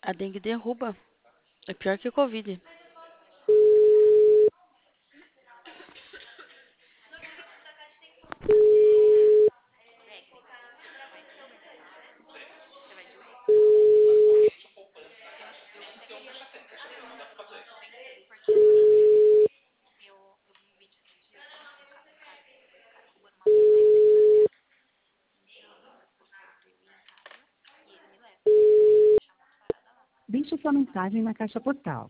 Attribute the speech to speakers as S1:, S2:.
S1: A dengue derruba. É pior que o Covid.
S2: Deixe sua mensagem na caixa postal.